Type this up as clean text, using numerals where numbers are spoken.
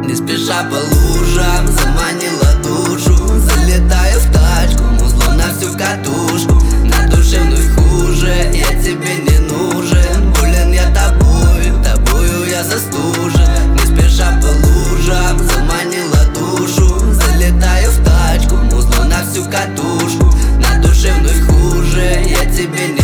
Не спеша по лужам заманила душу. Залетаю в тачку, музло на всю катушку. На душе вновь хуже, я тебе не нужен. Болен я тобою я застужен. Не спеша по лужам заманила душу. Залетаю в тачку, музло на всю катушку. На душе вновь хуже, я тебе не